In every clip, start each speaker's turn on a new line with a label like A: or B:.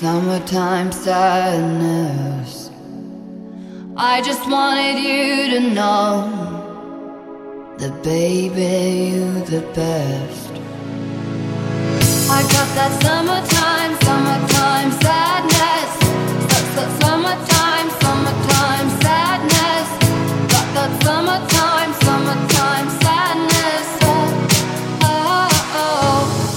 A: Summertime sadness. I just wanted you to know that baby, you the best. I got that summertime sadness. Summertime sadness. Got that summertime sadness. Oh, oh, oh.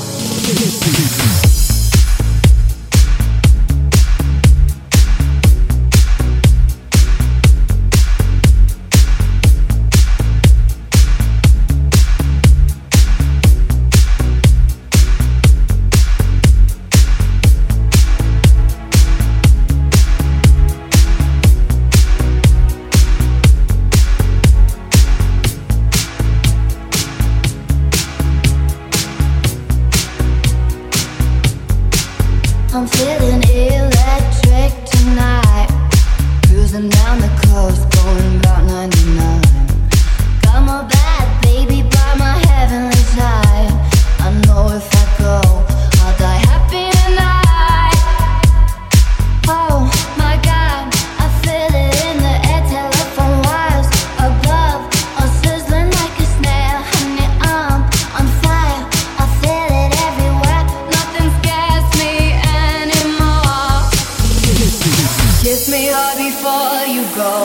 A: I'm feeling electric tonight. Cruising down the coast, going about 99. Got my bad baby by my heavenly side. I know if I go, I'll die happy tonight. Oh my God, I feel it in the air, telephone wires above, all sizzling like a snail. Honey, I'm on fire, I feel it everywhere. Nothing scares me anymore. Kiss me hard before you go.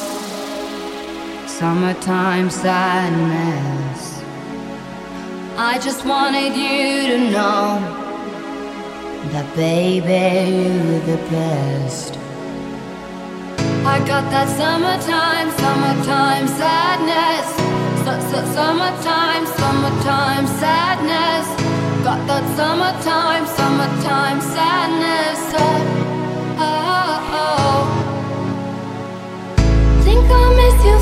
A: Summertime sadness. I just wanted you to know that baby, you're the best. I got that summertime sadness. Summertime sadness. Got that summertime sadness. Oh, oh, oh. Think I miss you